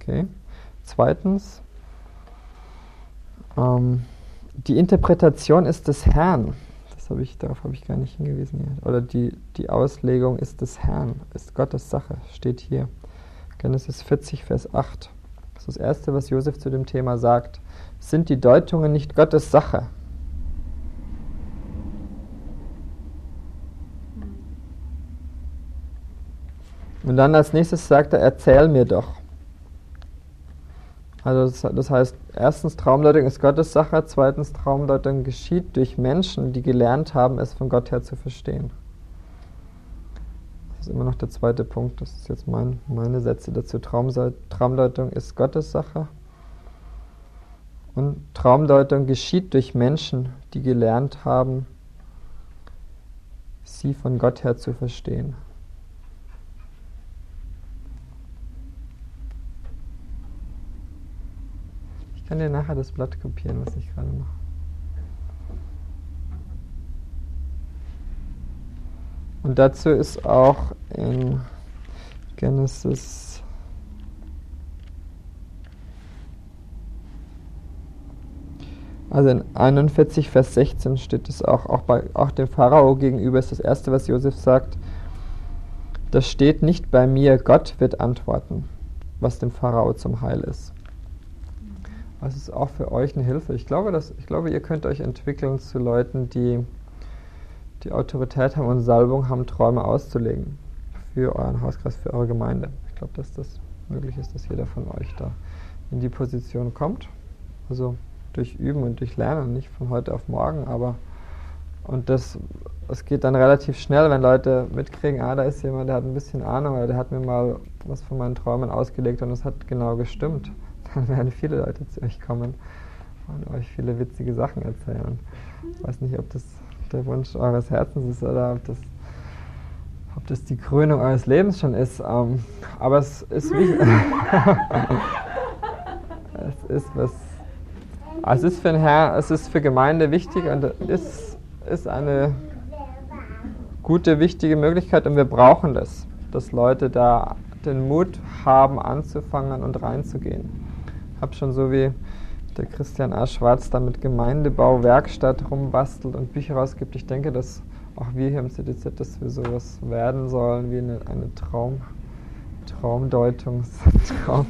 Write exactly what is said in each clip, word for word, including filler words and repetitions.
Okay. Zweitens, ähm, die Interpretation ist des Herrn. Das habe ich, darauf habe ich gar nicht hingewiesen hier. Oder die, die Auslegung ist des Herrn, ist Gottes Sache, steht hier. Genesis vierzig, Vers acht. Das ist das Erste, was Josef zu dem Thema sagt. Sind die Deutungen nicht Gottes Sache? Und dann als nächstes sagt er, erzähl mir doch. Also das, das heißt, erstens, Traumdeutung ist Gottes Sache, zweitens, Traumdeutung geschieht durch Menschen, die gelernt haben, es von Gott her zu verstehen. Das ist immer noch der zweite Punkt, das ist jetzt mein, meine Sätze dazu. Traumse- Traumdeutung ist Gottes Sache und Traumdeutung geschieht durch Menschen, die gelernt haben, sie von Gott her zu verstehen. Ich kann dir nachher das Blatt kopieren, was ich gerade mache. Und dazu ist auch in Genesis also in einundvierzig, Vers sechzehn steht es auch, auch, bei, auch dem Pharao gegenüber ist das Erste, was Josef sagt, das steht nicht bei mir, Gott wird antworten, was dem Pharao zum Heil ist. Das ist auch für euch eine Hilfe. Ich glaube, dass, ich glaube, ihr könnt euch entwickeln zu Leuten, die die Autorität haben und Salbung haben, Träume auszulegen für euren Hauskreis, für eure Gemeinde. Ich glaube, dass das möglich ist, dass jeder von euch da in die Position kommt. Also durch Üben und durch Lernen, nicht von heute auf morgen, aber und das, es geht dann relativ schnell, wenn Leute mitkriegen, ah, da ist jemand, der hat ein bisschen Ahnung, oder der hat mir mal was von meinen Träumen ausgelegt und es hat genau gestimmt. Dann werden viele Leute zu euch kommen und euch viele witzige Sachen erzählen. Ich weiß nicht, ob das der Wunsch eures Herzens ist oder ob das, ob das die Krönung eures Lebens schon ist. Ähm, aber es ist wichtig. es ist was. Es ist für den Herrn, es ist für Gemeinde wichtig und es ist eine gute, wichtige Möglichkeit und wir brauchen das, dass Leute da den Mut haben, anzufangen und reinzugehen. Ich habe schon so wie der Christian A. Schwarz da mit Gemeindebau, Werkstatt rumbastelt und Bücher rausgibt. Ich denke, dass auch wir hier im C D Z, dass wir sowas werden sollen, wie eine, eine Traum, Traumdeutungs, Traum,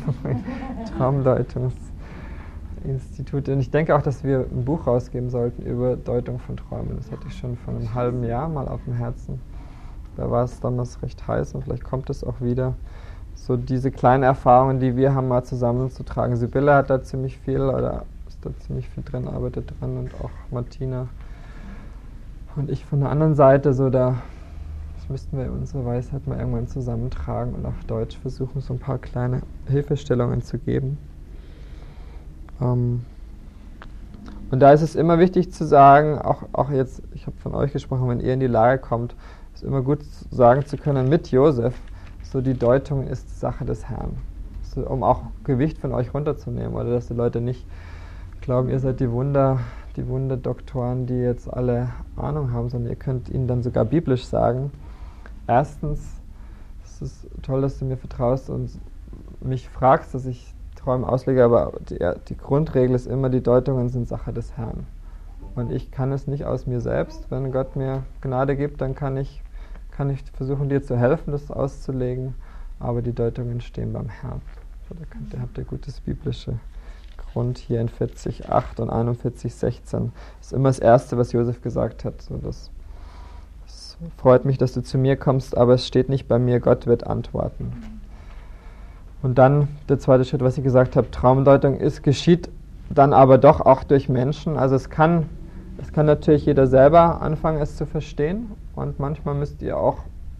Traumdeutungsinstitut. Und ich denke auch, dass wir ein Buch rausgeben sollten über Deutung von Träumen. Das hatte ich schon vor einem halben Jahr mal auf dem Herzen. Da war es damals recht heiß und vielleicht kommt es auch wieder. So diese kleinen Erfahrungen, die wir haben, mal zusammenzutragen. Sibylle hat da ziemlich viel, oder ist da ziemlich viel drin, arbeitet dran und auch Martina. Und ich von der anderen Seite, so da, das müssten wir unsere Weisheit mal irgendwann zusammentragen und auf Deutsch versuchen, so ein paar kleine Hilfestellungen zu geben. Ähm und da ist es immer wichtig zu sagen, auch, auch jetzt, ich habe von euch gesprochen, wenn ihr in die Lage kommt, ist immer gut sagen zu können mit Josef, so die Deutung ist Sache des Herrn. So, um auch Gewicht von euch runterzunehmen, oder dass die Leute nicht glauben, ihr seid die Wunder, die Wunderdoktoren, die jetzt alle Ahnung haben, sondern ihr könnt ihnen dann sogar biblisch sagen, erstens, es ist toll, dass du mir vertraust und mich fragst, dass ich Träume auslege, aber die, die Grundregel ist immer, die Deutungen sind Sache des Herrn. Und ich kann es nicht aus mir selbst. Wenn Gott mir Gnade gibt, dann kann ich kann ich versuchen, dir zu helfen, das auszulegen, aber die Deutungen stehen beim Herrn. So, da könnt ihr, habt ihr gutes biblische Grund hier in vierzig, acht und einundvierzig, sechzehn. Das ist immer das Erste, was Josef gesagt hat. So, das, das freut mich, dass du zu mir kommst, aber es steht nicht bei mir, Gott wird antworten. Und dann der zweite Schritt, was ich gesagt habe, Traumdeutung ist, geschieht dann aber doch auch durch Menschen. Also es kann Es kann natürlich jeder selber anfangen, es zu verstehen und manchmal müsst ihr auch,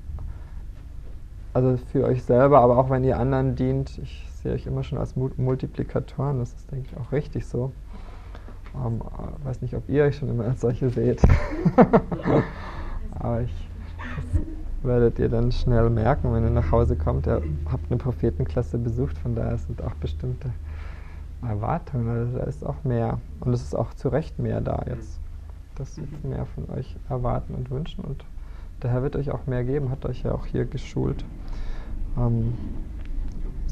also für euch selber, aber auch wenn ihr anderen dient, ich sehe euch immer schon als Multiplikatoren, das ist, denke ich, auch richtig so. Ich ähm, weiß nicht, ob ihr euch schon immer als solche seht, aber ich, das werdet ihr dann schnell merken, wenn ihr nach Hause kommt. Ihr habt eine Prophetenklasse besucht, von daher sind auch bestimmte Erwartungen, also da ist auch mehr und es ist auch zu Recht mehr da jetzt. Dass sie mehr von euch erwarten und wünschen und der Herr wird euch auch mehr geben, hat euch ja auch hier geschult. Ähm,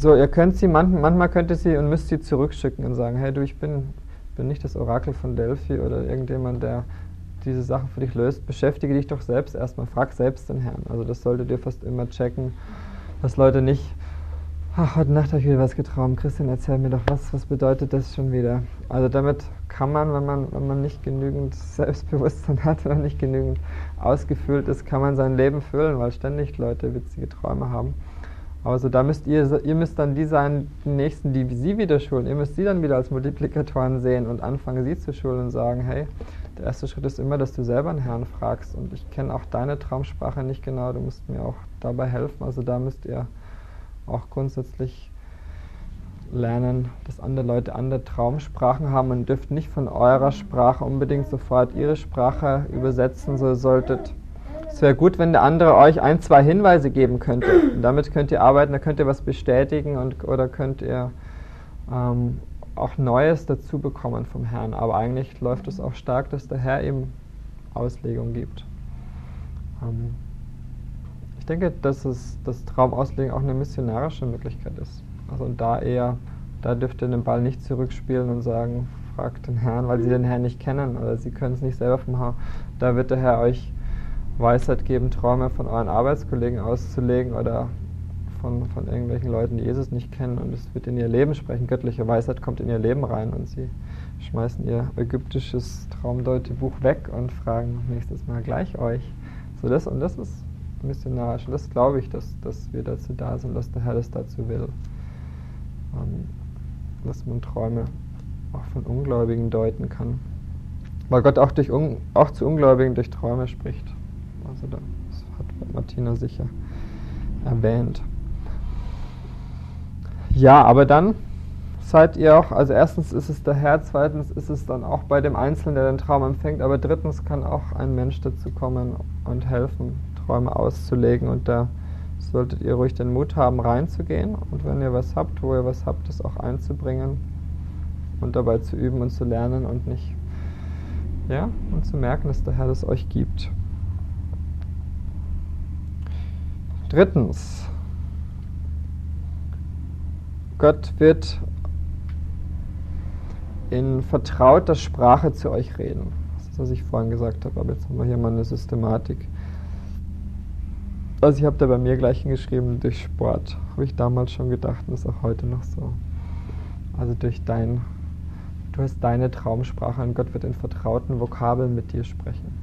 So, ihr könnt sie, manchmal, manchmal könnt ihr sie und müsst sie zurückschicken und sagen, hey du, ich bin, bin nicht das Orakel von Delphi oder irgendjemand, der diese Sachen für dich löst. Beschäftige dich doch selbst erstmal, frag selbst den Herrn. Also das solltet ihr fast immer checken, dass Leute nicht, ach, heute Nacht habe ich wieder was geträumt, Christian, erzähl mir doch, was, was bedeutet das schon wieder? Also damit kann man, wenn man, wenn man nicht genügend Selbstbewusstsein hat oder nicht genügend ausgefüllt ist, kann man sein Leben füllen, weil ständig Leute witzige Träume haben. Also da müsst ihr, ihr müsst dann die sein, die Nächsten, die sie wieder schulen. Ihr müsst sie dann wieder als Multiplikatoren sehen und anfangen, sie zu schulen und sagen, hey, der erste Schritt ist immer, dass du selber den Herrn fragst. Und ich kenne auch deine Traumsprache nicht genau, du musst mir auch dabei helfen. Also da müsst ihr auch grundsätzlich lernen, dass andere Leute andere Traumsprachen haben und dürft nicht von eurer Sprache unbedingt sofort ihre Sprache übersetzen, so solltet. Es wäre gut, wenn der andere euch ein, zwei Hinweise geben könnte. Und damit könnt ihr arbeiten, da könnt ihr was bestätigen und, oder könnt ihr ähm, auch Neues dazu bekommen vom Herrn. Aber eigentlich läuft es auch stark, dass der Herr eben Auslegung gibt. Ähm, ich denke, dass es, das Traumauslegung auch eine missionarische Möglichkeit ist. Also und da eher, da dürft ihr den Ball nicht zurückspielen und sagen, fragt den Herrn, weil sie den Herrn nicht kennen oder sie können es nicht selber vom Herrn. Da wird der Herr euch Weisheit geben, Träume von euren Arbeitskollegen auszulegen oder von, von irgendwelchen Leuten, die Jesus nicht kennen, und es wird in ihr Leben sprechen. Göttliche Weisheit kommt in ihr Leben rein und sie schmeißen ihr ägyptisches Traumdeutebuch weg und fragen nächstes Mal gleich euch. So das und das ist missionarisch und das glaube ich, dass, dass wir dazu da sind, dass der Herr das dazu will. Ähm, dass man Träume auch von Ungläubigen deuten kann. Weil Gott auch, durch Un, auch zu Ungläubigen durch Träume spricht. Also das hat Martina sicher erwähnt. Ja, aber dann seid ihr auch, also erstens ist es der Herr, zweitens ist es dann auch bei dem Einzelnen, der den Traum empfängt, aber drittens kann auch ein Mensch dazu kommen und helfen, Träume auszulegen, und da solltet ihr ruhig den Mut haben, reinzugehen, und wenn ihr was habt, wo ihr was habt, das auch einzubringen und dabei zu üben und zu lernen und nicht, ja, und zu merken, dass der Herr das euch gibt. Drittens, Gott wird in vertrauter Sprache zu euch reden. Das ist, was ich vorhin gesagt habe, aber jetzt haben wir hier mal eine Systematik. Also ich habe da bei mir gleich hingeschrieben, durch Sport, habe ich damals schon gedacht und ist auch heute noch so. Also durch dein, du hast deine Traumsprache und Gott wird in vertrauten Vokabeln mit dir sprechen.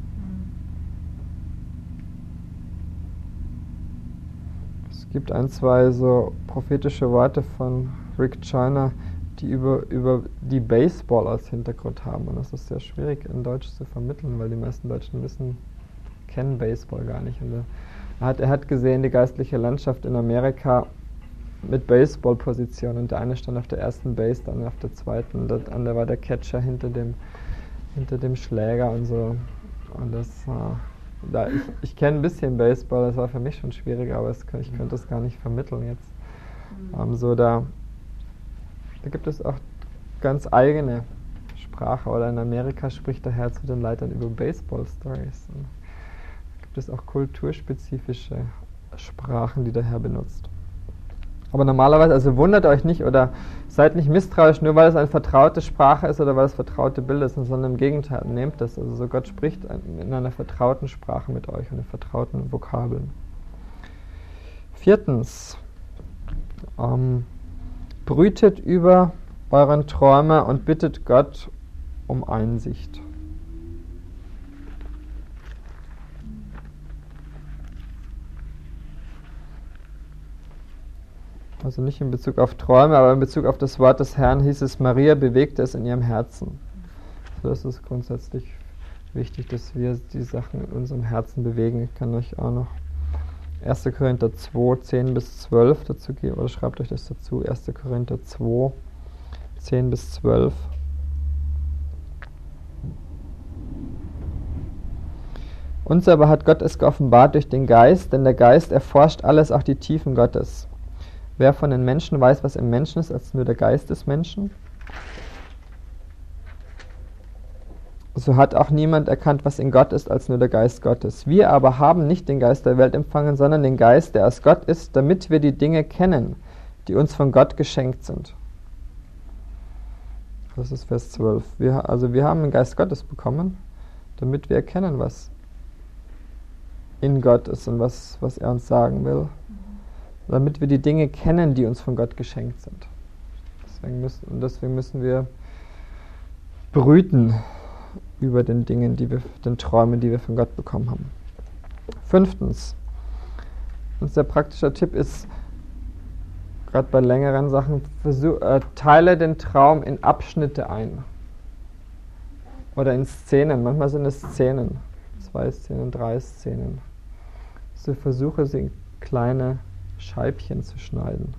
Es gibt ein, zwei so prophetische Worte von Rick Joyner, die über, über die Baseball als Hintergrund haben. Und das ist sehr schwierig in Deutsch zu vermitteln, weil die meisten Deutschen wissen, kennen Baseball gar nicht. Und er hat, er hat gesehen, die geistliche Landschaft in Amerika mit Baseball-Positionen. Und der eine stand auf der ersten Base, der andere auf der zweiten. Und der andere war der Catcher hinter dem, hinter dem Schläger und so. Und das... Uh, Da ich ich kenne ein bisschen Baseball, das war für mich schon schwieriger, aber es, ich könnte das gar nicht vermitteln jetzt. Mhm. Ähm, so da, da gibt es auch ganz eigene Sprache, oder in Amerika spricht der Herr zu den Leitern über Baseball-Stories. Und da gibt es auch kulturspezifische Sprachen, die der Herr benutzt. Aber normalerweise, also wundert euch nicht oder seid nicht misstrauisch, nur weil es eine vertraute Sprache ist oder weil es vertraute Bilder sind, sondern im Gegenteil, nehmt das. Also so Gott spricht in einer vertrauten Sprache mit euch und in vertrauten Vokabeln. Viertens, ähm, brütet über euren Träume und bittet Gott um Einsicht. Also nicht in Bezug auf Träume, aber in Bezug auf das Wort des Herrn hieß es, Maria bewegte es in ihrem Herzen. So ist es grundsätzlich wichtig, dass wir die Sachen in unserem Herzen bewegen. Ich kann euch auch noch erster Korinther zwei, zehn bis zwölf dazu geben, oder schreibt euch das dazu, erster Korinther zwei, zehn bis zwölf. Uns aber hat Gott es geoffenbart durch den Geist, denn der Geist erforscht alles, auch die Tiefen Gottes. Wer von den Menschen weiß, was im Menschen ist, als nur der Geist des Menschen? So hat auch niemand erkannt, was in Gott ist, als nur der Geist Gottes. Wir aber haben nicht den Geist der Welt empfangen, sondern den Geist, der aus Gott ist, damit wir die Dinge kennen, die uns von Gott geschenkt sind. Das ist Vers zwölf. Wir, also wir haben den Geist Gottes bekommen, damit wir erkennen, was in Gott ist und was, was er uns sagen will. Damit wir die Dinge kennen, die uns von Gott geschenkt sind. Deswegen müssen, und deswegen müssen wir brüten über den Dingen, die wir, den Träumen, die wir von Gott bekommen haben. Fünftens, ein sehr praktischer Tipp ist, gerade bei längeren Sachen, versuch, äh, teile den Traum in Abschnitte ein. Oder in Szenen. Manchmal sind es Szenen. Zwei Szenen, drei Szenen. So versuche sie in kleine Scheibchen zu schneiden.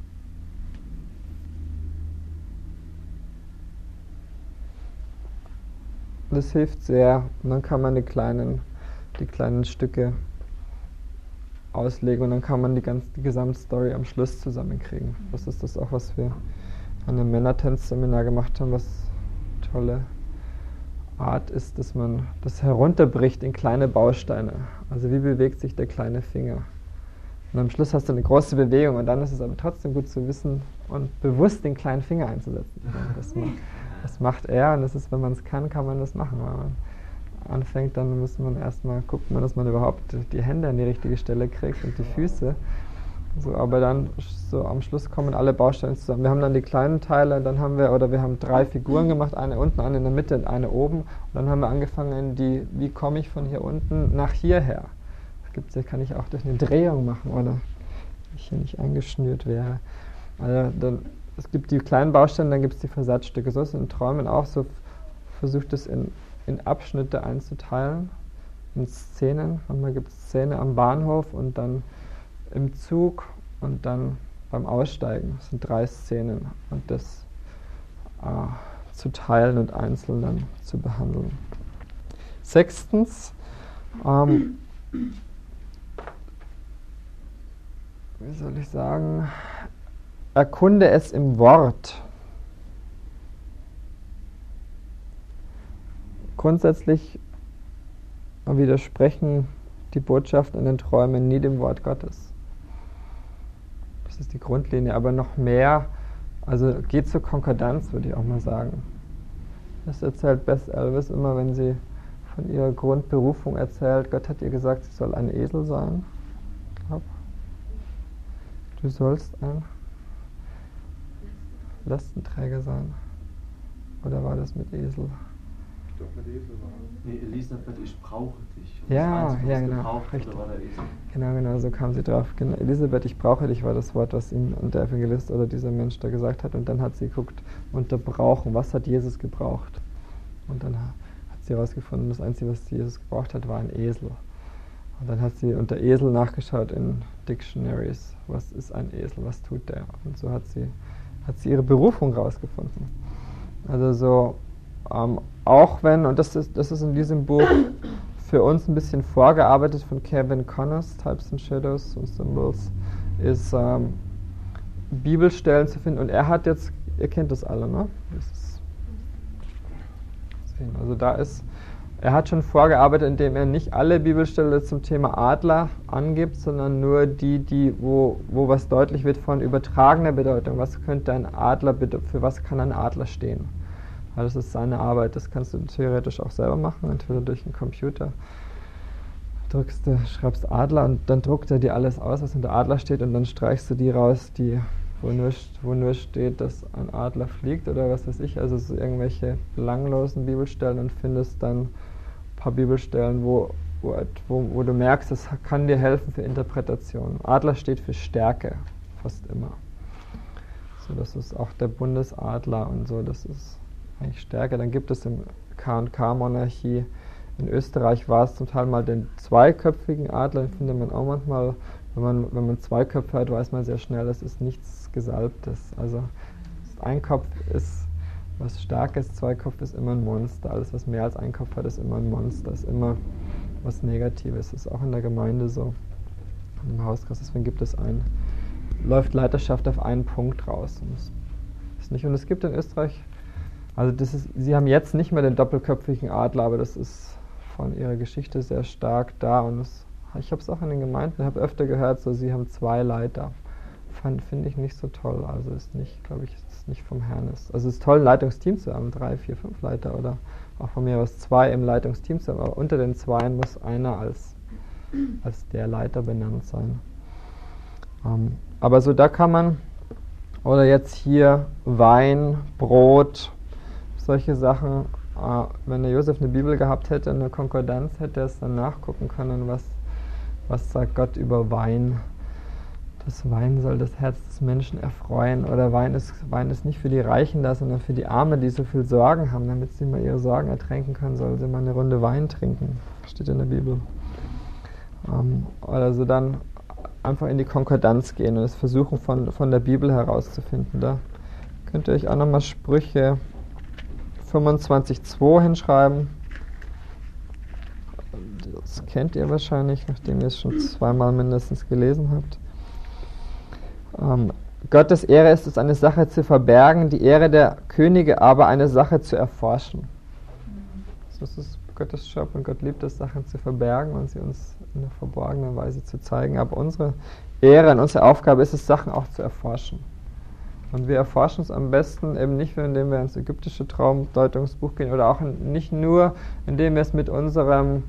Das hilft sehr. Und dann kann man die kleinen, die kleinen Stücke auslegen und dann kann man die ganze die Gesamtstory am Schluss zusammenkriegen. Das ist das auch, was wir an einem Männertanzseminar gemacht haben, was tolle Art ist, dass man das herunterbricht in kleine Bausteine. Also wie bewegt sich der kleine Finger? Und am Schluss hast du eine große Bewegung und dann ist es aber trotzdem gut zu wissen und bewusst den kleinen Finger einzusetzen. Das macht, das macht er und das ist, wenn man es kann, kann man das machen. Wenn man anfängt, dann muss man erstmal gucken, dass man überhaupt die Hände an die richtige Stelle kriegt und die Füße. So, aber dann so am Schluss kommen alle Bausteine zusammen. Wir haben dann die kleinen Teile, dann haben wir, oder wir haben drei Figuren gemacht, eine unten, eine in der Mitte und eine oben. Und dann haben wir angefangen, die, wie komme ich von hier unten nach hierher? Das gibt's, das kann ich auch durch eine Drehung machen, oder wenn ich hier nicht eingeschnürt wäre. Also dann, es gibt die kleinen Bausteine, dann gibt es die Versatzstücke. So ist es in Träumen auch so, versucht es in in Abschnitte einzuteilen, in Szenen. Manchmal gibt es Szene am Bahnhof und dann im Zug und dann beim Aussteigen. Das sind drei Szenen und das äh, zu teilen und einzeln dann zu behandeln. Sechstens, ähm, wie soll ich sagen, erkunde es im Wort. Grundsätzlich widersprechen die Botschaften in den Träumen nie dem Wort Gottes. Das ist die Grundlinie, aber noch mehr, also geht zur Konkordanz, würde ich auch mal sagen. Das erzählt Beth Elvis immer, wenn sie von ihrer Grundberufung erzählt. Gott hat ihr gesagt, sie soll ein Esel sein. Ich glaube, du sollst ein Lastenträger sein. Oder war das mit Esel? Nee, Elisabeth, ich brauche dich. Und ja, das Einzige, ja, was genau. gebraucht Richtig. wurde, war der Esel. Genau, genau, so kam sie drauf. Genau. Elisabeth, ich brauche dich, war das Wort, was ihm der Evangelist oder dieser Mensch da gesagt hat. Und dann hat sie geguckt, unter brauchen, was hat Jesus gebraucht? Und dann hat sie herausgefunden, das Einzige, was Jesus gebraucht hat, war ein Esel. Und dann hat sie unter Esel nachgeschaut in Dictionaries. Was ist ein Esel? Was tut der? Und so hat sie, hat sie ihre Berufung rausgefunden. Also so, ähm, auch wenn, und das ist, das ist in diesem Buch für uns ein bisschen vorgearbeitet von Kevin Connors, Types and Shadows und Symbols, ist ähm, Bibelstellen zu finden. Und er hat jetzt, ihr kennt das alle, ne? Das ist, also da ist, er hat schon vorgearbeitet, indem er nicht alle Bibelstellen zum Thema Adler angibt, sondern nur die, die wo, wo was deutlich wird von übertragener Bedeutung. Was könnte ein Adler, für was kann ein Adler stehen? Weil das ist seine Arbeit, das kannst du theoretisch auch selber machen, entweder durch einen Computer. Drückst du, schreibst Adler und dann druckt er dir alles aus, was unter Adler steht, und dann streichst du die raus, die, wo nur, wo nur steht, dass ein Adler fliegt oder was weiß ich, also so irgendwelche belanglosen Bibelstellen, und findest dann ein paar Bibelstellen, wo, wo, wo, wo du merkst, das kann dir helfen für Interpretation. Adler steht für Stärke, fast immer. So, das ist auch der Bundesadler und so, das ist eigentlich Stärke. Dann gibt es im K und K-Monarchie, in Österreich war es zum Teil mal den zweiköpfigen Adler, den findet man auch manchmal, wenn man, wenn man zwei Köpfe hat, weiß man sehr schnell, das ist nichts Gesalbtes. Also ein Kopf ist was Starkes, zwei Kopf ist immer ein Monster. Alles, was mehr als ein Kopf hat, ist immer ein Monster, ist immer was Negatives. Das ist auch in der Gemeinde so, im Hauskreis. Deswegen gibt es ein, läuft Leiterschaft auf einen Punkt raus. Und das ist nicht, und es gibt in Österreich, also das ist, sie haben jetzt nicht mehr den doppelköpfigen Adler, aber das ist von ihrer Geschichte sehr stark da. Und das, ich habe es auch in den Gemeinden, ich habe öfter gehört, so sie haben zwei Leiter. finde ich nicht so toll. Also ist nicht, glaube ich, ist nicht vom Herrn. Ist. Also es ist toll, ein Leitungsteam zu haben, drei, vier, fünf Leiter oder auch von mir aus zwei im Leitungsteam zu haben. Aber unter den Zweien muss einer als, als der Leiter benannt sein. Ähm, aber so da kann man, oder jetzt hier Wein, Brot, solche Sachen. Äh, wenn der Josef eine Bibel gehabt hätte, eine Konkordanz, hätte er es dann nachgucken können, was, was sagt Gott über Wein. Das Wein soll das Herz des Menschen erfreuen. Oder Wein ist, Wein ist nicht für die Reichen da, sondern für die Armen, die so viel Sorgen haben. Damit sie mal ihre Sorgen ertränken können, sollen sie mal eine Runde Wein trinken. Steht in der Bibel. Ähm, also dann einfach in die Konkordanz gehen und es versuchen, von, von der Bibel herauszufinden. Da könnt ihr euch auch nochmal Sprüche fünfundzwanzig zwei hinschreiben. Das kennt ihr wahrscheinlich, nachdem ihr es schon zweimal mindestens gelesen habt. Ähm, Gottes Ehre ist es, eine Sache zu verbergen, die Ehre der Könige aber eine Sache zu erforschen. Das ist Gottes Job und Gott liebt es, Sachen zu verbergen und sie uns in einer verborgenen Weise zu zeigen. Aber unsere Ehre und unsere Aufgabe ist es, Sachen auch zu erforschen. Und wir erforschen es am besten eben nicht nur, indem wir ins ägyptische Traumdeutungsbuch gehen oder auch in, nicht nur, indem wir es mit unserem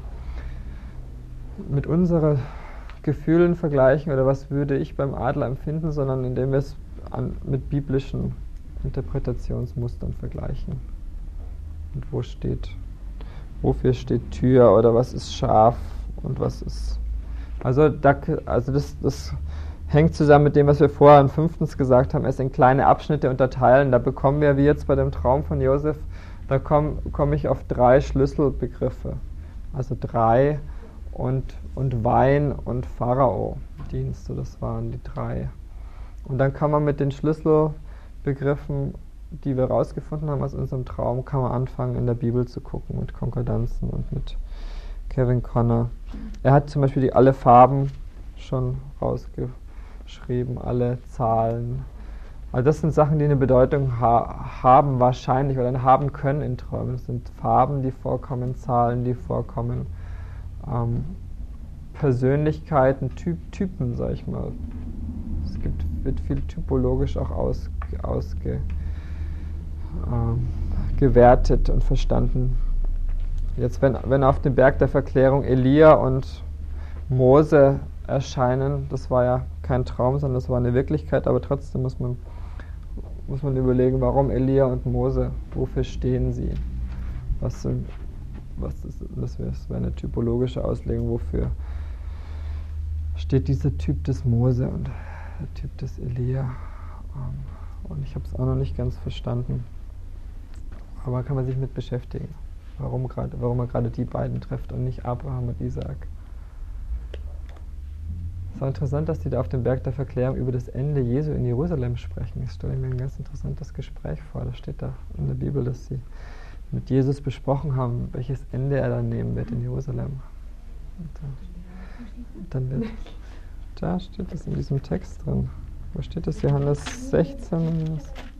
mit unseren Gefühlen vergleichen oder was würde ich beim Adler empfinden, sondern indem wir es an, mit biblischen Interpretationsmustern vergleichen. Und wo steht, wofür steht Tür oder was ist Schaf und was ist... Also, da, also das, das hängt zusammen mit dem, was wir vorher fünftens gesagt haben, es in kleine Abschnitte unterteilen. Da bekommen wir, wie jetzt bei dem Traum von Josef, da komme komm ich auf drei Schlüsselbegriffe. Also drei und, und Wein und Pharao, Dienst, so das waren die drei. Und dann kann man mit den Schlüsselbegriffen, die wir rausgefunden haben aus unserem Traum, kann man anfangen, in der Bibel zu gucken, mit Konkordanzen und mit Kevin Conner. Er hat zum Beispiel die, alle Farben schon rausgeschrieben, alle Zahlen. Also das sind Sachen, die eine Bedeutung ha- haben wahrscheinlich oder haben können in Träumen. Das sind Farben, die vorkommen, Zahlen, die vorkommen, ähm, Persönlichkeiten, Typ, Typen, sag ich mal. Es gibt, wird viel typologisch auch aus, ausge, ähm, gewertet und verstanden. Jetzt, wenn, wenn auf dem Berg der Verklärung Elia und Mose erscheinen, das war ja kein Traum, sondern das war eine Wirklichkeit, aber trotzdem muss man, muss man überlegen, warum Elia und Mose, wofür stehen sie? Was sind, was ist, das wäre eine typologische Auslegung, wofür steht dieser Typ des Mose und der Typ des Elia. Und ich habe es auch noch nicht ganz verstanden, aber kann man sich mit beschäftigen. Warum, grad, warum er gerade die beiden trifft und nicht Abraham und Isaak. Es ist auch interessant, dass die da auf dem Berg der Verklärung über das Ende Jesu in Jerusalem sprechen. Ich stelle mir ein ganz interessantes Gespräch vor. Da steht da in der Bibel, dass sie mit Jesus besprochen haben, welches Ende er dann nehmen wird in Jerusalem. Und dann, dann wird, da steht es in diesem Text drin. Wo steht das? Johannes sechzehn.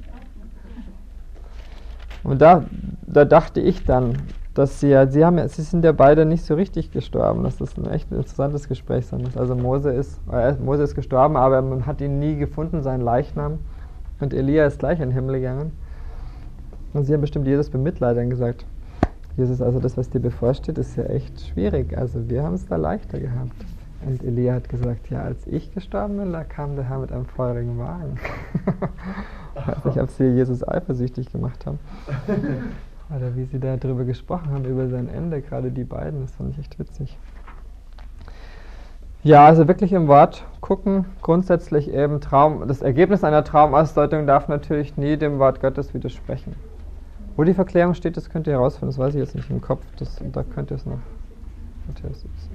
Und da, da dachte ich dann, dass sie ja, sie haben ja, sie sind ja beide nicht so richtig gestorben, dass das ein echt interessantes Gespräch sein muss. Also Mose ist, äh, Mose ist gestorben, aber man hat ihn nie gefunden, seinen Leichnam. Und Elia ist gleich in den Himmel gegangen. Und sie haben bestimmt Jesus bemitleidet und gesagt, Jesus, also das, was dir bevorsteht, ist ja echt schwierig. Also wir haben es da leichter gehabt. Und Elia hat gesagt, ja, als ich gestorben bin, da kam der Herr mit einem feurigen Wagen. Ich weiß nicht, ob sie Jesus eifersüchtig gemacht haben. Oder wie sie da drüber gesprochen haben, über sein Ende, gerade die beiden, das fand ich echt witzig. Ja, also wirklich im Wort gucken, grundsätzlich eben Traum, das Ergebnis einer Traumausdeutung darf natürlich nie dem Wort Gottes widersprechen. Wo die Verklärung steht, das könnt ihr herausfinden, das weiß ich jetzt nicht im Kopf, das, da könnt ihr es noch. Matthäus siebzehn.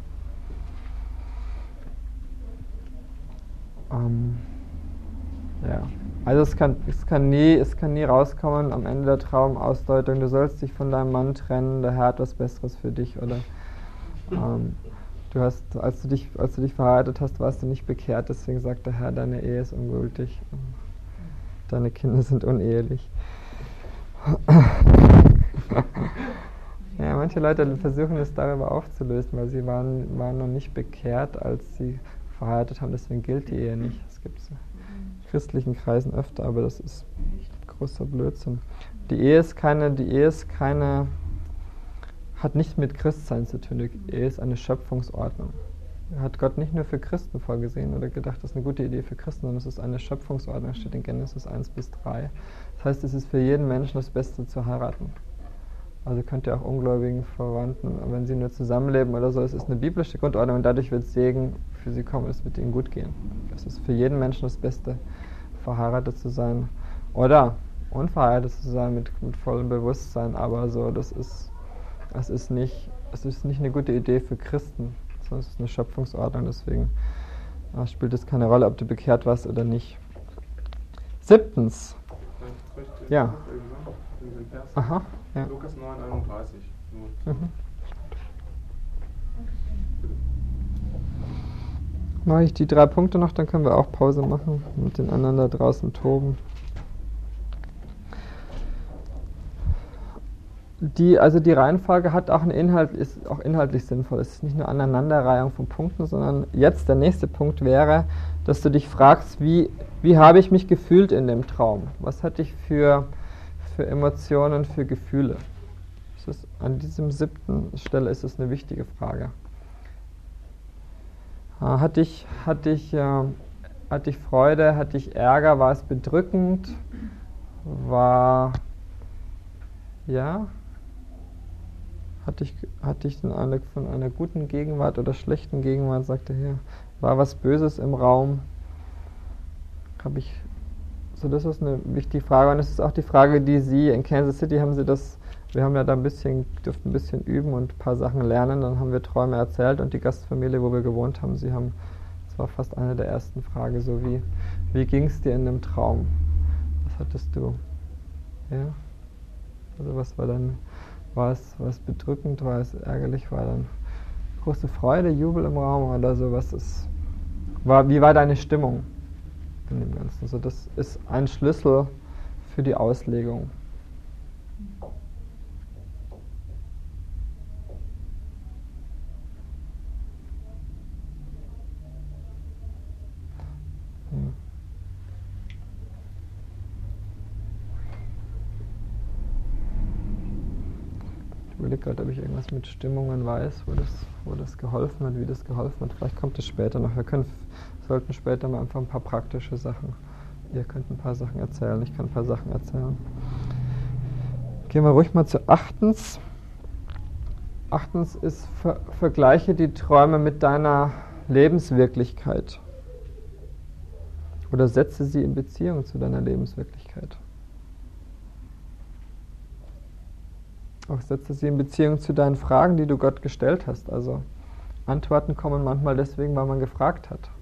Ähm, ja. Also es kann, es kann nie, es kann nie rauskommen am Ende der Traumausdeutung, du sollst dich von deinem Mann trennen, der Herr hat was Besseres für dich, oder ähm, du hast, als du dich, als du dich verheiratet hast, warst du nicht bekehrt, deswegen sagt der Herr, deine Ehe ist ungültig, deine Kinder sind unehelich. Ja, manche Leute versuchen es darüber aufzulösen, weil sie waren, waren noch nicht bekehrt, als sie verheiratet haben, deswegen gilt die Ehe nicht. Das gibt's. christlichen Kreisen öfter, aber das ist großer Blödsinn. Die Ehe ist keine, die Ehe ist keine, hat nichts mit Christsein zu tun. Die Ehe ist eine Schöpfungsordnung. Hat Gott nicht nur für Christen vorgesehen oder gedacht, das ist eine gute Idee für Christen, sondern es ist eine Schöpfungsordnung, steht in Genesis eins bis drei. Das heißt, es ist für jeden Menschen das Beste zu heiraten. Also könnt ihr auch ungläubigen Verwandten, wenn sie nur zusammenleben oder so, es ist eine biblische Grundordnung und dadurch wird Segen für sie kommen, es wird ihnen gut gehen. Es ist für jeden Menschen das Beste, verheiratet zu sein oder unverheiratet zu sein mit, mit vollem Bewusstsein, aber so, das ist, das ist nicht, das ist nicht eine gute Idee für Christen, sondern es ist eine Schöpfungsordnung, deswegen äh, spielt es keine Rolle, ob du bekehrt warst oder nicht. Siebtens. Ja. Aha. Ja. Lukas neun, einunddreißig. Mhm. Mache ich die drei Punkte noch, dann können wir auch Pause machen und mit den anderen da draußen toben. Die, also die Reihenfolge hat auch einen Inhalt, ist auch inhaltlich sinnvoll. Es ist nicht nur Aneinanderreihung von Punkten, sondern jetzt der nächste Punkt wäre, dass du dich fragst, wie, wie habe ich mich gefühlt in dem Traum? Was hatte ich für, für Emotionen, für Gefühle? Das ist, an diesem siebten Stelle ist es eine wichtige Frage. Hatte ich, hatte ich, äh, hatte ich Freude, hatte ich Ärger, war es bedrückend, war, ja, hatte ich, hatte ich den Eindruck von einer guten Gegenwart oder schlechten Gegenwart, sagte er, war was Böses im Raum, habe ich, so das ist eine wichtige Frage und es ist auch die Frage, die Sie, in Kansas City haben Sie das, wir haben ja da ein bisschen, durften ein bisschen üben und ein paar Sachen lernen, dann haben wir Träume erzählt und die Gastfamilie, wo wir gewohnt haben, sie haben, das war fast eine der ersten Fragen, so wie, wie ging es dir in dem Traum? Was hattest du? Ja? Also was war dann, war es, war es bedrückend, war es ärgerlich, war dann große Freude, Jubel im Raum oder so, was ist, war, wie war deine Stimmung in dem Ganzen? Also das ist ein Schlüssel für die Auslegung. Ich überlege gerade, ob ich irgendwas mit Stimmungen weiß, wo das, wo das geholfen hat, wie das geholfen hat. Vielleicht kommt es später noch. Wir können, sollten später mal einfach ein paar praktische Sachen. Ihr könnt ein paar Sachen erzählen, ich kann ein paar Sachen erzählen. Gehen wir ruhig mal zu achtens. Achtens ist, ver, vergleiche die Träume mit deiner Lebenswirklichkeit. Oder setze sie in Beziehung zu deiner Lebenswirklichkeit. Auch setze sie in Beziehung zu deinen Fragen, die du Gott gestellt hast. Also Antworten kommen manchmal deswegen, weil man gefragt hat.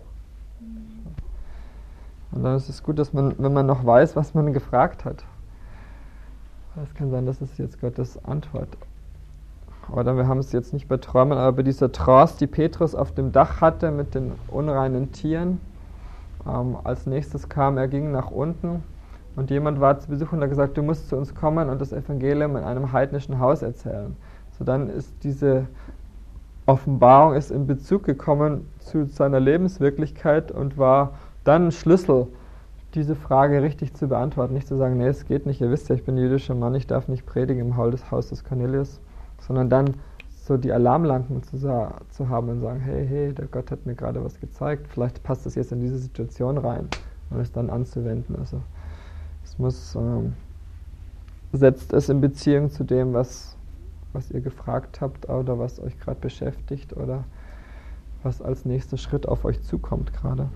Und dann ist es gut, dass man, wenn man noch weiß, was man gefragt hat. Es kann sein, das ist jetzt Gottes Antwort. Oder wir haben es jetzt nicht bei Träumen, aber bei dieser Trance, die Petrus auf dem Dach hatte mit den unreinen Tieren. Ähm, als nächstes kam, er ging nach unten und jemand war zu Besuch und hat gesagt, du musst zu uns kommen und das Evangelium in einem heidnischen Haus erzählen. So dann ist diese Offenbarung ist in Bezug gekommen zu seiner Lebenswirklichkeit und war dann ein Schlüssel, diese Frage richtig zu beantworten. Nicht zu sagen, nee, es geht nicht, ihr wisst ja, ich bin ein jüdischer Mann, ich darf nicht predigen im Haus des Cornelius, sondern dann so die Alarmlampen zu, zu haben und sagen, hey, hey, der Gott hat mir gerade was gezeigt, vielleicht passt das jetzt in diese Situation rein und es dann anzuwenden. Also es muss, ähm, setzt es in Beziehung zu dem, was, was ihr gefragt habt oder was euch gerade beschäftigt oder was als nächster Schritt auf euch zukommt gerade.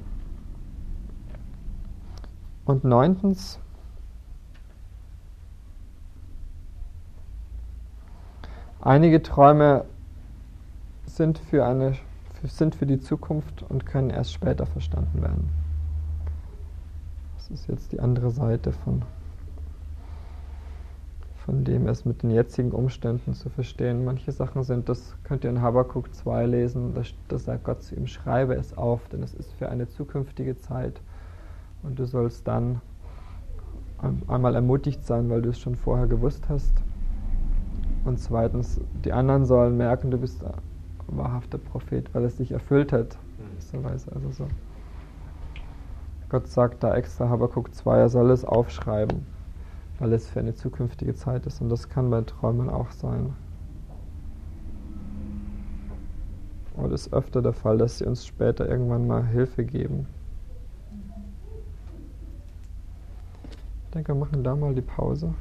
Und neuntens, einige Träume sind für, eine, sind für die Zukunft und können erst später verstanden werden. Das ist jetzt die andere Seite von, von dem, es mit den jetzigen Umständen zu verstehen. Manche Sachen sind, das könnt ihr in Habakuk zwei lesen, da, da sagt Gott zu ihm, schreibe es auf, denn es ist für eine zukünftige Zeit. Und du sollst dann einmal ermutigt sein, weil du es schon vorher gewusst hast. Und zweitens, die anderen sollen merken, du bist ein wahrhafter Prophet, weil es dich erfüllt hat. Also so. Gott sagt da extra, Habakuk zwei, er soll es aufschreiben, weil es für eine zukünftige Zeit ist. Und das kann bei Träumen auch sein. Oder ist öfter der Fall, dass sie uns später irgendwann mal Hilfe geben. Ich denke, wir machen da mal die Pause.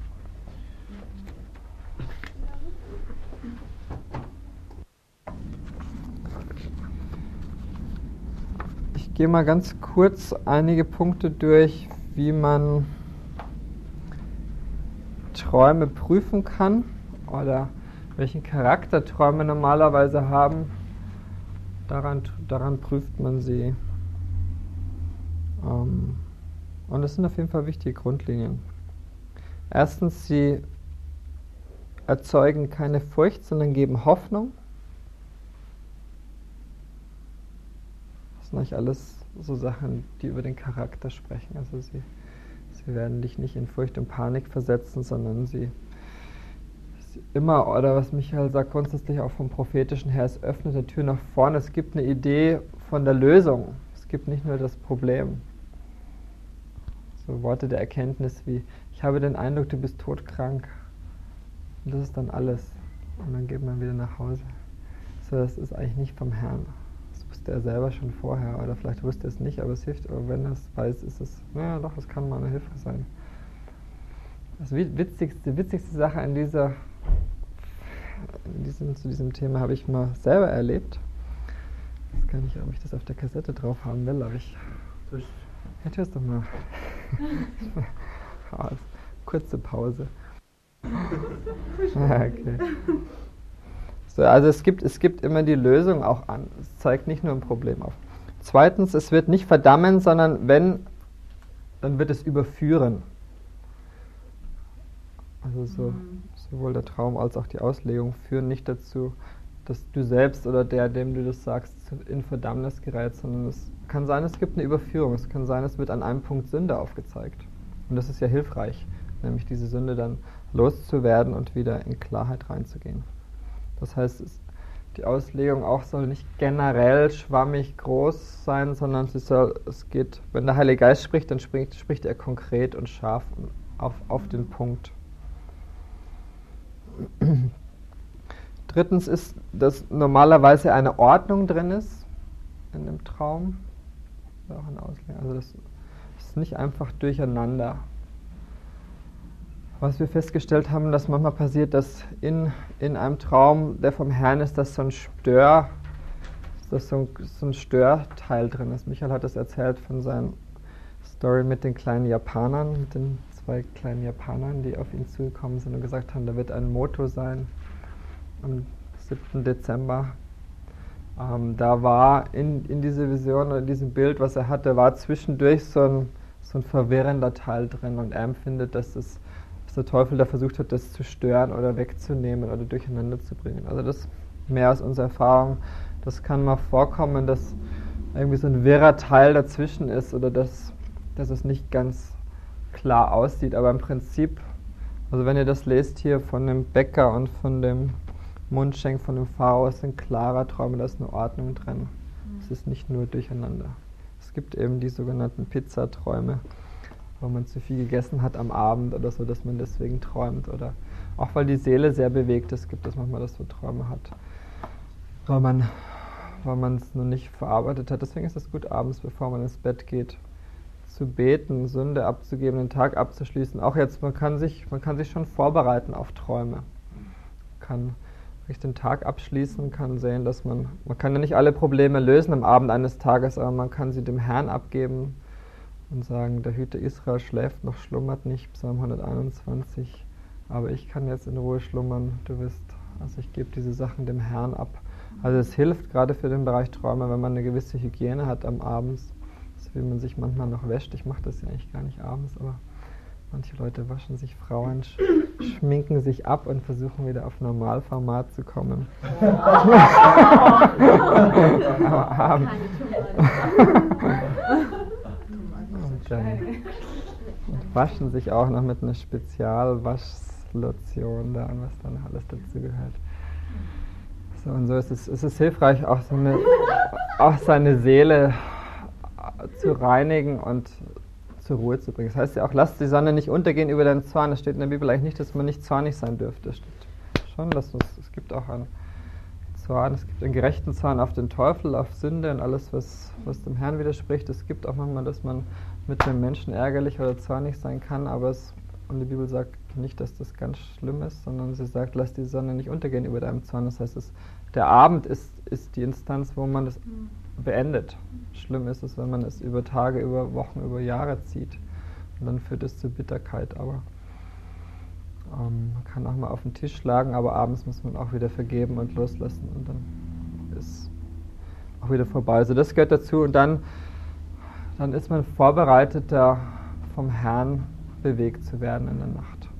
Ich gehe mal ganz kurz einige Punkte durch, wie man Träume prüfen kann oder welchen Charakter Träume normalerweise haben. Daran, daran prüft man sie. Ähm, und das sind auf jeden Fall wichtige Grundlinien. Erstens, sie erzeugen keine Furcht, sondern geben Hoffnung. Das sind eigentlich alles so Sachen, die über den Charakter sprechen. Also sie, sie werden dich nicht in Furcht und Panik versetzen, sondern sie immer, oder was Michael sagt, grundsätzlich auch vom Prophetischen her, es öffnet eine Tür nach vorne, es gibt eine Idee von der Lösung, es gibt nicht nur das Problem. So Worte der Erkenntnis wie, ich habe den Eindruck, du bist todkrank. Und das ist dann alles. Und dann geht man wieder nach Hause. So, das ist eigentlich nicht vom Herrn. Das wusste er selber schon vorher, oder vielleicht wusste er es nicht, aber es hilft, aber wenn er es weiß, ist es, naja doch, das kann mal eine Hilfe sein. Das witzigste, witzigste Sache an dieser In diesem, zu diesem Thema habe ich mal selber erlebt. Ich weiß gar nicht, ob ich das auf der Kassette drauf haben will, aber ich... Ja, tu es doch mal. Kurze Pause. Okay. So, also es gibt, es gibt immer die Lösung auch an. Es zeigt nicht nur ein Problem auf. Zweitens, es wird nicht verdammen, sondern wenn, dann wird es überführen. Also so, sowohl der Traum als auch die Auslegung führen nicht dazu, dass du selbst oder der, dem du das sagst, in Verdammnis gerät, sondern es kann sein, es gibt eine Überführung. Es kann sein, es wird an einem Punkt Sünde aufgezeigt. Und das ist ja hilfreich, nämlich diese Sünde dann loszuwerden und wieder in Klarheit reinzugehen. Das heißt, es, die Auslegung auch soll nicht generell schwammig groß sein, sondern sie soll, es geht, wenn der Heilige Geist spricht, dann spricht, spricht er konkret und scharf auf, auf den Punkt. Drittens ist, dass normalerweise eine Ordnung drin ist in dem Traum. Das ist auch eine Auslegung. Also das ist nicht einfach durcheinander. Was wir festgestellt haben, dass manchmal passiert, dass in, in einem Traum, der vom Herrn ist, dass so ein Stör, dass so ein, so ein Störteil drin ist. Michael hat das erzählt von seiner Story mit den kleinen Japanern, mit den zwei kleinen Japanern, die auf ihn zugekommen sind und gesagt haben, da wird ein Moto sein am siebten Dezember. Ähm, da war in, in dieser Vision oder in diesem Bild, was er hatte, war zwischendurch so ein, so ein verwirrender Teil drin und er empfindet, dass, das, dass der Teufel da versucht hat, das zu stören oder wegzunehmen oder durcheinander zu bringen. Also das mehr aus unserer Erfahrung, das kann mal vorkommen, dass irgendwie so ein wirrer Teil dazwischen ist oder dass, dass es nicht ganz klar aussieht, aber im Prinzip, also wenn ihr das lest hier von dem Bäcker und von dem Mundschenk, von dem Pharao, es sind klarer Träume, da ist eine Ordnung drin. Es ist nicht nur durcheinander. Es gibt eben die sogenannten Pizzaträume, wo man zu viel gegessen hat am Abend oder so, dass man deswegen träumt oder auch weil die Seele sehr bewegt ist, gibt es manchmal, dass so Träume hat, weil man weil man es noch nicht verarbeitet hat. Deswegen ist es gut, abends, bevor man ins Bett geht, zu beten, Sünde abzugeben, den Tag abzuschließen. Auch jetzt, man kann sich, man kann sich schon vorbereiten auf Träume. Man kann den Tag abschließen, kann sehen, dass man, man kann ja nicht alle Probleme lösen am Abend eines Tages, aber man kann sie dem Herrn abgeben und sagen, der Hüter Israel schläft noch, schlummert nicht, Psalm hunderteinundzwanzig, aber ich kann jetzt in Ruhe schlummern, du wirst, also ich gebe diese Sachen dem Herrn ab. Also es hilft gerade für den Bereich Träume, wenn man eine gewisse Hygiene hat am Abend, so wie man sich manchmal noch wäscht. Ich mache das ja eigentlich gar nicht abends, aber manche Leute waschen sich, Frauen sch- schminken sich ab und versuchen wieder auf Normalformat zu kommen. Am Abend. Und dann und waschen sich auch noch mit einer Spezialwaschlotion da und was dann alles dazu gehört. So, und so ist es, es ist hilfreich, auch, so eine, auch seine Seele zu reinigen und zur Ruhe zu bringen. Das heißt ja auch, lass die Sonne nicht untergehen über deinen Zorn. Das steht in der Bibel eigentlich nicht, dass man nicht zornig sein dürfte. Das steht schon, dass es, es gibt auch einen Zorn, es gibt einen gerechten Zorn auf den Teufel, auf Sünde und alles, was, was dem Herrn widerspricht. Es gibt auch manchmal, dass man mit dem Menschen ärgerlich oder zornig sein kann, aber es, und die Bibel sagt nicht, dass das ganz schlimm ist, sondern sie sagt, lass die Sonne nicht untergehen über deinem Zorn. Das heißt, es, der Abend ist, ist die Instanz, wo man das beendet. Schlimm ist es, wenn man es über Tage, über Wochen, über Jahre zieht. Und dann führt es zu Bitterkeit. Aber ähm, man kann auch mal auf den Tisch schlagen, aber abends muss man auch wieder vergeben und loslassen. Und dann ist auch wieder vorbei. Also das gehört dazu. Und dann, dann ist man vorbereitet, da vom Herrn bewegt zu werden in der Nacht.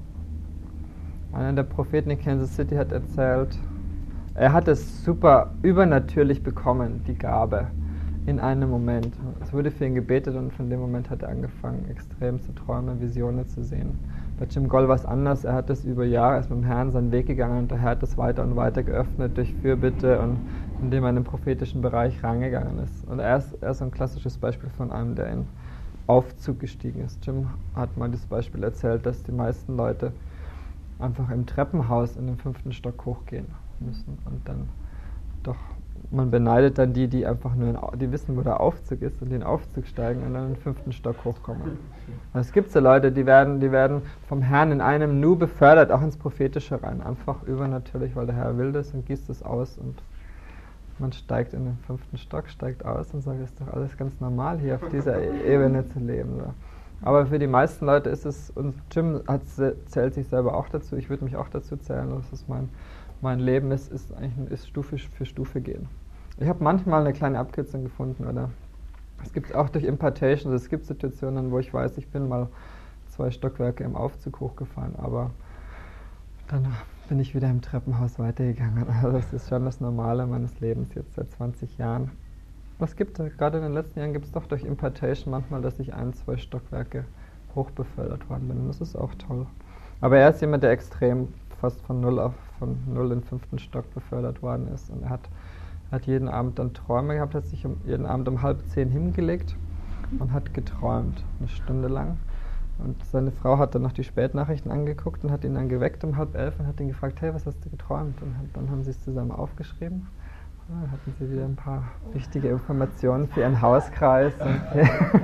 Einer der Propheten in Kansas City hat erzählt, er hat es super übernatürlich bekommen, die Gabe, in einem Moment. Es wurde für ihn gebetet und von dem Moment hat er angefangen, extrem zu träumen, Visionen zu sehen. Bei Jim Goll war es anders, er hat es über Jahre, er ist mit dem Herrn seinen Weg gegangen und der Herr hat es weiter und weiter geöffnet durch Fürbitte und indem er in den prophetischen Bereich reingegangen ist. Und er ist, er ist ein klassisches Beispiel von einem, der in Aufzug gestiegen ist. Jim hat mal das Beispiel erzählt, dass die meisten Leute einfach im Treppenhaus in den fünften Stock hochgehen müssen und dann doch, man beneidet dann die, die einfach nur, in, die wissen, wo der Aufzug ist und die in den Aufzug steigen und dann in den fünften Stock hochkommen. Und es gibt so Leute, die werden, die werden vom Herrn in einem Nu befördert, auch ins Prophetische rein, einfach übernatürlich, weil der Herr will das und gießt es aus und man steigt in den fünften Stock, steigt aus und sagt, es ist doch alles ganz normal, hier auf dieser Ebene zu leben. So. Aber für die meisten Leute ist es, und Jim hat, zählt sich selber auch dazu, ich würde mich auch dazu zählen, dass es mein, mein Leben ist, ist eigentlich ist Stufe für Stufe gehen. Ich habe manchmal eine kleine Abkürzung gefunden, oder es gibt auch durch Impartation, also es gibt Situationen, wo ich weiß, ich bin mal zwei Stockwerke im Aufzug hochgefahren, aber dann bin ich wieder im Treppenhaus weitergegangen. Also das ist schon das Normale meines Lebens jetzt seit zwanzig Jahren. Was gibt es? Gerade in den letzten Jahren gibt es doch durch Impartation manchmal, dass ich ein, zwei Stockwerke hochbefördert worden bin. Und das ist auch toll. Aber er ist jemand, der extrem fast von null auf von null in den fünften Stock befördert worden ist. Und er hat, hat jeden Abend dann Träume gehabt, hat sich um, jeden Abend um halb zehn hingelegt und hat geträumt, eine Stunde lang. Und seine Frau hat dann noch die Spätnachrichten angeguckt und hat ihn dann geweckt um halb elf und hat ihn gefragt, hey, was hast du geträumt? Und hat, dann haben sie es zusammen aufgeschrieben. Und dann hatten sie wieder ein paar wichtige Informationen für ihren Hauskreis und für,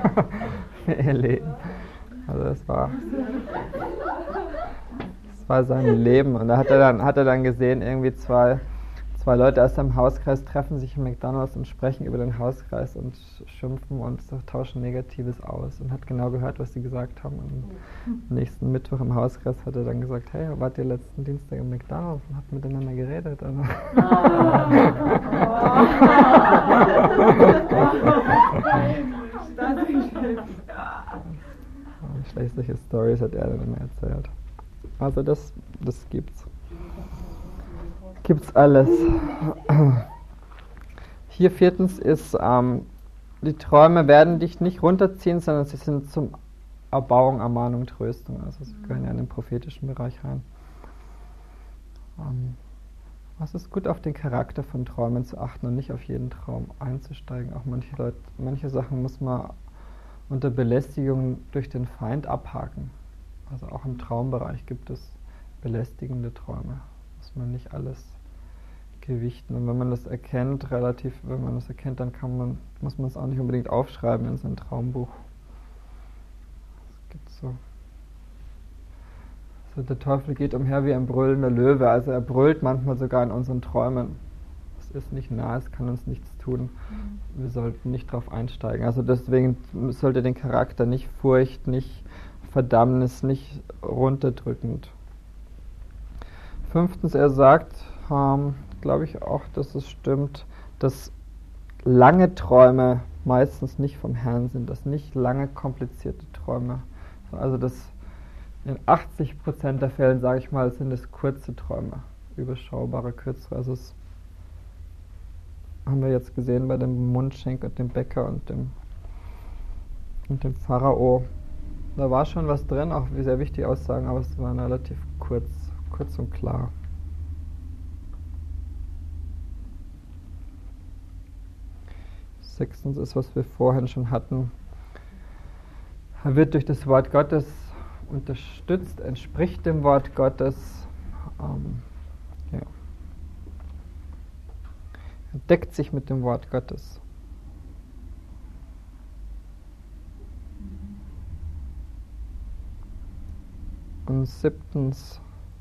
für ihr Leben. Also das war, das war sein Leben. Und da hat er dann, hat er dann gesehen, irgendwie zwei, zwei Leute aus seinem Hauskreis treffen sich in McDonald's und sprechen über den Hauskreis und schimpfen und tauschen Negatives aus. Und hat genau gehört, was sie gesagt haben. Und am nächsten Mittwoch im Hauskreis hat er dann gesagt, hey, wart ihr letzten Dienstag im McDonald's und habt miteinander geredet? Also Vielleicht solche Storys hat er dann immer erzählt. Also das, das gibt's. Gibt's alles. Hier viertens ist, ähm, die Träume werden dich nicht runterziehen, sondern sie sind zum Erbauung, Ermahnung, Tröstung. Also sie gehören ja in den prophetischen Bereich rein. Ähm, es ist gut, auf den Charakter von Träumen zu achten und nicht auf jeden Traum einzusteigen. Auch manche Leute, manche Sachen muss man unter Belästigung durch den Feind abhaken. Also auch im Traumbereich gibt es belästigende Träume. Muss man nicht alles gewichten. Und wenn man das erkennt, relativ, wenn man das erkennt, dann kann man, muss man es auch nicht unbedingt aufschreiben in sein Traumbuch. Es gibt so. Also der Teufel geht umher wie ein brüllender Löwe. Also er brüllt manchmal sogar in unseren Träumen. Es ist nicht nah, es kann uns nichts tun. Wir sollten nicht darauf einsteigen. Also deswegen sollte den Charakter nicht Furcht, nicht Verdammnis, nicht runterdrückend. Fünftens, er sagt, ähm, glaube ich auch, dass es stimmt, dass lange Träume meistens nicht vom Herrn sind, dass nicht lange komplizierte Träume, also das in achtzig Prozent der Fällen, sage ich mal, sind es kurze Träume, überschaubare, kürzere. Also es haben wir jetzt gesehen bei dem Mundschenk und dem Bäcker und dem, und dem Pharao. Da war schon was drin, auch sehr wichtige Aussagen, aber es waren relativ kurz, kurz und klar. Sechstens ist, was wir vorhin schon hatten. Er wird durch das Wort Gottes unterstützt, entspricht dem Wort Gottes. Ähm, ja. Er deckt sich mit dem Wort Gottes. Und siebtens,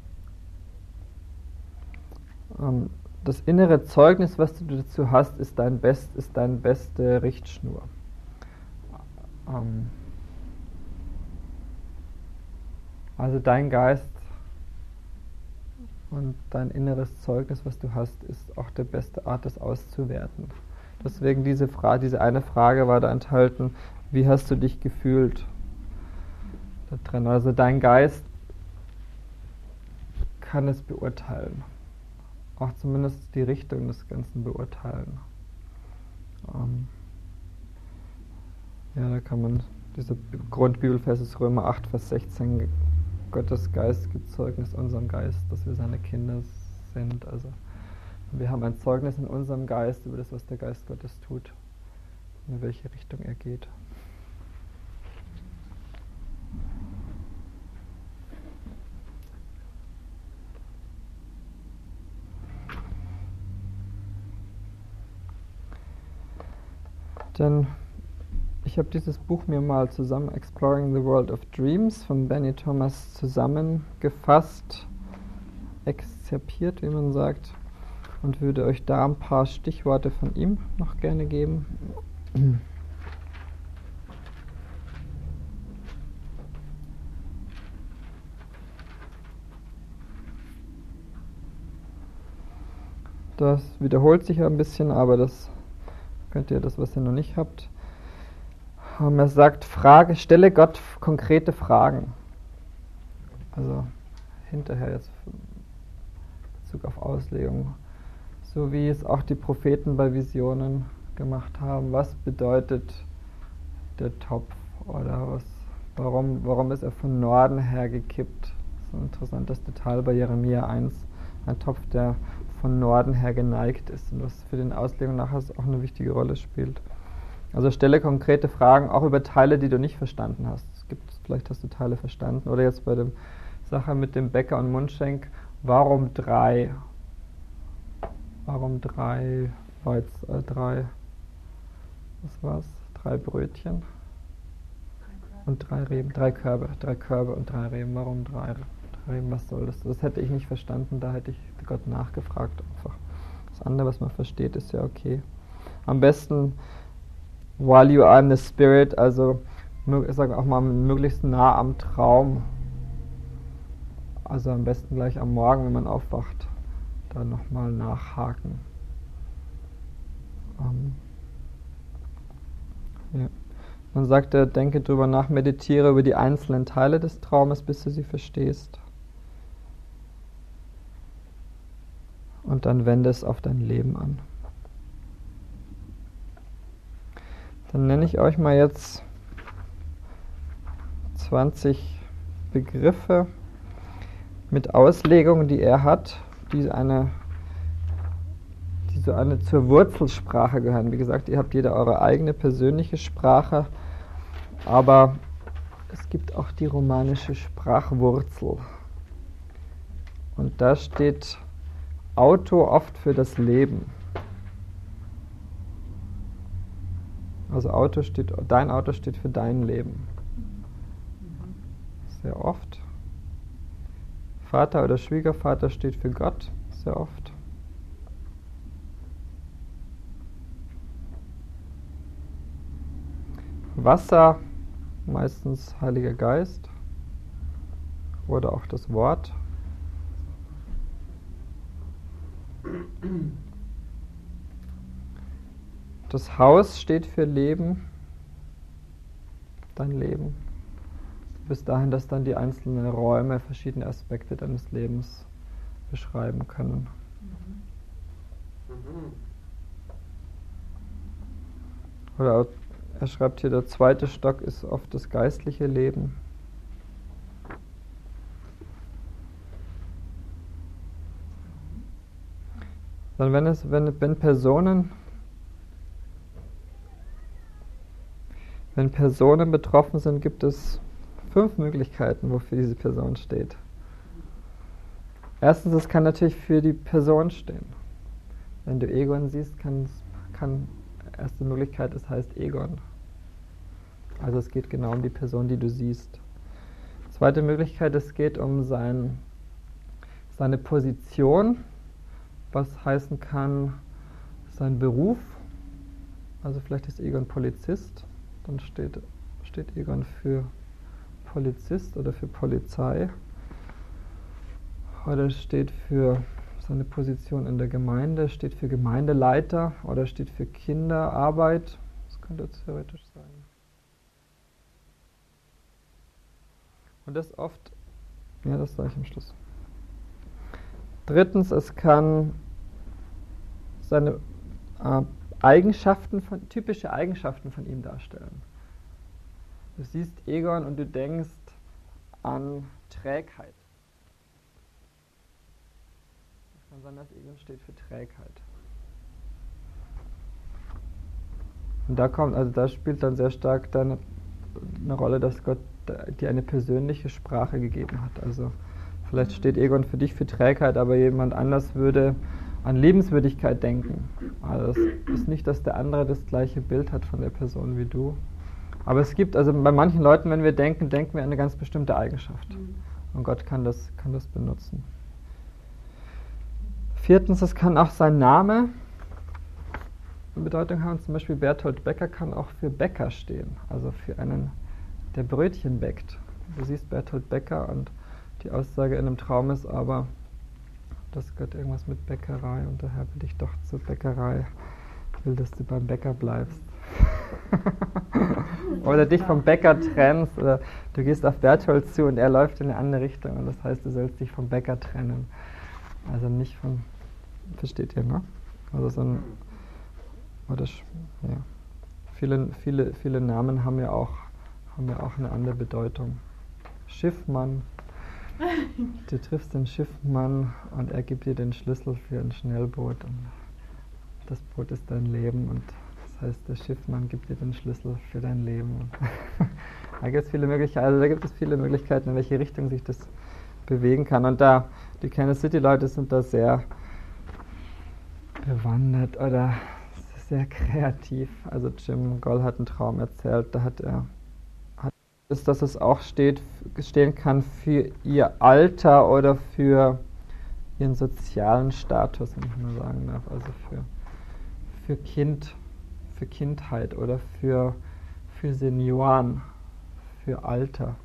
ähm, das innere Zeugnis, was du dazu hast, ist dein Best, ist deine beste Richtschnur. Ähm, also dein Geist und dein inneres Zeugnis, was du hast, ist auch die beste Art, das auszuwerten. Deswegen diese Frage, diese eine Frage war da enthalten: Wie hast du dich gefühlt da drin? Also dein Geist kann es beurteilen. Auch zumindest die Richtung des Ganzen beurteilen. Ähm ja, da kann man, dieser Grundbibelvers ist Römer acht, Vers sechzehn, Gottes Geist gibt Zeugnis unserem Geist, dass wir seine Kinder sind. Also wir haben ein Zeugnis in unserem Geist über das, was der Geist Gottes tut, in welche Richtung er geht. Denn ich habe dieses Buch mir mal zusammen, Exploring the World of Dreams, von Benny Thomas zusammengefasst, exzerpiert, wie man sagt, und würde euch da ein paar Stichworte von ihm noch gerne geben. Das wiederholt sich ja ein bisschen, aber das könnt ihr, das, was ihr noch nicht habt. Er sagt, Frage, stelle Gott konkrete Fragen. Also hinterher jetzt in Bezug auf Auslegung. So wie es auch die Propheten bei Visionen gemacht haben. Was bedeutet der Topf? Oder was, warum, warum ist er von Norden her gekippt? Das ist ein interessantes Detail bei Jeremia eins. Ein Topf, der von Norden her geneigt ist und was für den Auslegung nachher auch eine wichtige Rolle spielt. Also stelle konkrete Fragen, auch über Teile, die du nicht verstanden hast. Es gibt, vielleicht hast du Teile verstanden. Oder jetzt bei der Sache mit dem Bäcker und Mundschenk, warum drei? Warum drei Weiz, äh, drei, was war's? Drei Brötchen? Und drei Reben, drei Körbe, drei Körbe und drei Reben. Warum drei Reben? Was soll das? Das hätte ich nicht verstanden, da hätte ich Gott nachgefragt einfach. Das andere, was man versteht, ist ja okay. Am besten while you are in the spirit, also sagen wir auch mal möglichst nah am Traum. Also am besten gleich am Morgen, wenn man aufwacht, da nochmal nachhaken. Ähm, ja. Man sagt, ja, denke drüber nach, meditiere über die einzelnen Teile des Traumes, bis du sie verstehst. Und dann wende es auf dein Leben an. Dann nenne ich euch mal jetzt zwanzig Begriffe mit Auslegungen, die er hat, die eine, die so eine zur Wurzelsprache gehören. Wie gesagt, ihr habt jeder eure eigene persönliche Sprache, aber es gibt auch die romanische Sprachwurzel. Und da steht Auto oft für das Leben. Also Auto steht, dein Auto steht für dein Leben. Sehr oft. Vater oder Schwiegervater steht für Gott. Sehr oft. Wasser, meistens Heiliger Geist. Oder auch das Wort. Das Haus steht für Leben, dein Leben. Bis dahin, dass dann die einzelnen Räume verschiedene Aspekte deines Lebens beschreiben können. Mhm. Oder er schreibt hier, der zweite Stock ist oft das geistliche Leben. Dann wenn es, wenn, wenn Personen Wenn Personen betroffen sind, gibt es fünf Möglichkeiten, wofür diese Person steht. Erstens, es kann natürlich für die Person stehen. Wenn du Egon siehst, kann, kann erste Möglichkeit, es heißt Egon. Also es geht genau um die Person, die du siehst. Zweite Möglichkeit, es geht um sein, seine Position, was heißen kann, sein Beruf. Also vielleicht ist Egon Polizist, dann steht, steht Egon für Polizist oder für Polizei. Oder steht für seine Position in der Gemeinde, steht für Gemeindeleiter oder steht für Kinderarbeit. Das könnte theoretisch sein. Und das oft, ja, das sage ich am Schluss. Drittens, es kann seine äh, Eigenschaften, von, typische Eigenschaften von ihm darstellen. Du siehst Egon und du denkst an Trägheit. Es kann sein, dass Egon steht für Trägheit. Und da kommt, also da spielt dann sehr stark dann eine Rolle, dass Gott dir eine persönliche Sprache gegeben hat. Also vielleicht steht Egon für dich für Trägheit, aber jemand anders würde an Liebenswürdigkeit denken. Also es ist nicht, dass der andere das gleiche Bild hat von der Person wie du. Aber es gibt, also bei manchen Leuten, wenn wir denken, denken wir an eine ganz bestimmte Eigenschaft. Und Gott kann das, kann das benutzen. Viertens, es kann auch sein Name eine Bedeutung haben. Zum Beispiel Bertolt Becker kann auch für Bäcker stehen. Also für einen, der Brötchen bäckt. Du siehst Bertolt Becker und die Aussage in einem Traum ist aber, dass Gott irgendwas mit Bäckerei und der Herr will dich doch zur Bäckerei, will, dass du beim Bäcker bleibst. Oder dich vom Bäcker trennst, oder du gehst auf Berthold zu und er läuft in eine andere Richtung und das heißt, du sollst dich vom Bäcker trennen. Also nicht von, versteht ihr, ne? Also so ein, oder, ja. Viele, viele, viele Namen haben ja auch, haben ja auch eine andere Bedeutung. Schiffmann, du triffst den Schiffmann und er gibt dir den Schlüssel für ein Schnellboot und das Boot ist dein Leben und das heißt, der Schiffmann gibt dir den Schlüssel für dein Leben. Da gibt es viele Möglichkeiten, also da gibt es viele Möglichkeiten, in welche Richtung sich das bewegen kann. Und da, die Kansas City-Leute sind da sehr bewandert oder sehr kreativ. Also Jim Goll hat einen Traum erzählt, da hat er, hat ist, dass es auch steht, stehen kann für ihr Alter oder für ihren sozialen Status, wenn ich mal sagen darf. Also für, für Kind. für Kindheit oder für, für Senioren, für Alter.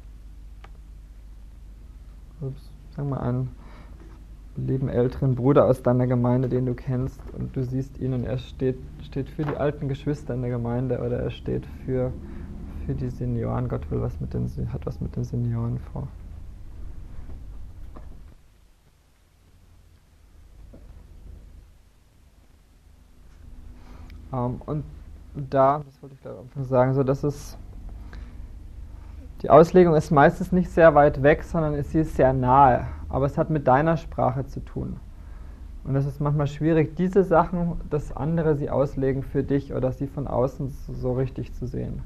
Also, sagen wir einen lieben älteren Bruder aus deiner Gemeinde, den du kennst und du siehst ihn und er steht, steht für die alten Geschwister in der Gemeinde oder er steht für, für die Senioren. Gott will was mit den, hat was mit den Senioren vor. Um, und da, das wollte ich glaube am Anfang sagen, so dass es die Auslegung ist meistens nicht sehr weit weg, sondern sie ist sehr nahe, aber es hat mit deiner Sprache zu tun. Und es ist manchmal schwierig, diese Sachen, dass andere sie auslegen für dich oder sie von außen so richtig zu sehen.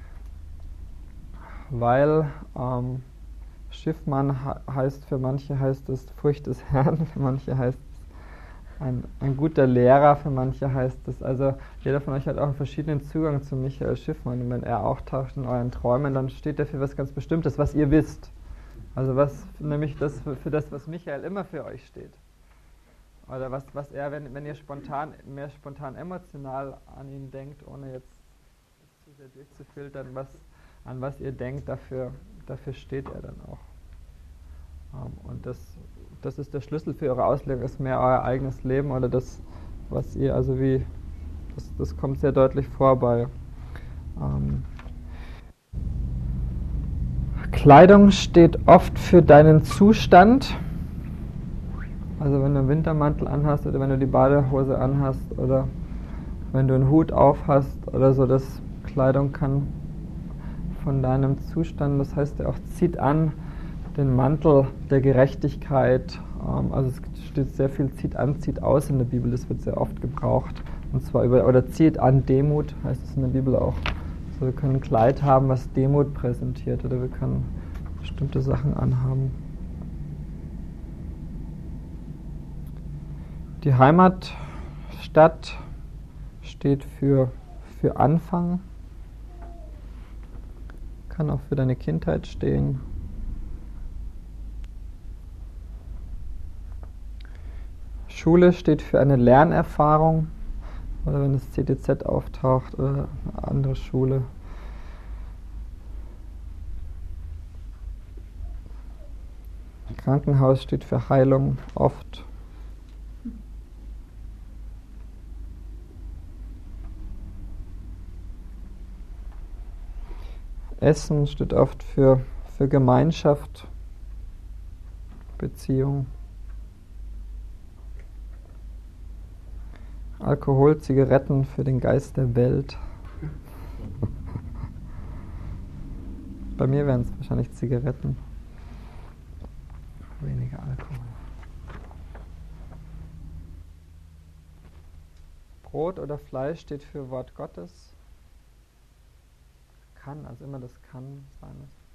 Weil ähm, Schiffmann heißt, für manche heißt es Furcht des Herrn, für manche heißt es Ein, ein guter Lehrer, für manche heißt es, also jeder von euch hat auch einen verschiedenen Zugang zu Michael Schiffmann und wenn er auftaucht in euren Träumen, dann steht er für was ganz Bestimmtes, was ihr wisst. Also was, nämlich das für, für das, was Michael immer für euch steht. Oder was, was er, wenn, wenn ihr spontan, mehr spontan emotional an ihn denkt, ohne jetzt zu sehr durchzufiltern, was, an was ihr denkt, dafür, dafür steht er dann auch. Um, und das Das ist der Schlüssel für eure Auslegung, ist mehr euer eigenes Leben oder das, was ihr, also wie, das, das kommt sehr deutlich vor bei ähm, Kleidung steht oft für deinen Zustand, also wenn du einen Wintermantel anhast oder wenn du die Badehose anhast oder wenn du einen Hut aufhast oder so, das Kleidung kann von deinem Zustand, das heißt, er auch zieht an den Mantel der Gerechtigkeit, ähm, also es steht sehr viel zieht an, zieht aus in der Bibel, das wird sehr oft gebraucht, und zwar über, oder zieht an Demut, heißt es in der Bibel auch, Also wir können ein Kleid haben, was Demut präsentiert, oder wir können bestimmte Sachen anhaben. Die Heimatstadt steht für, für Anfang, kann auch für deine Kindheit stehen. Schule steht für eine Lernerfahrung, oder wenn das C T Z auftaucht oder eine andere Schule. Krankenhaus steht für Heilung, oft. Essen steht oft für, für Gemeinschaft, Beziehung. Alkohol, Zigaretten für den Geist der Welt. Bei mir wären es wahrscheinlich Zigaretten. Weniger Alkohol. Brot oder Fleisch steht für Wort Gottes. Kann, also immer das kann sein.